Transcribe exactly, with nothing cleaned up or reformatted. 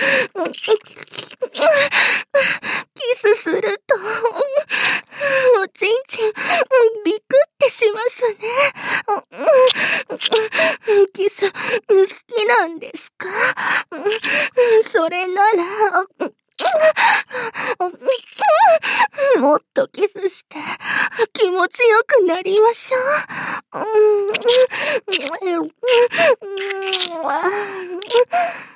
キスすると、おちんちん、ビクってしますね。キス、好きなんですか？それなら、もっとキスして気持ちよくなりましょう。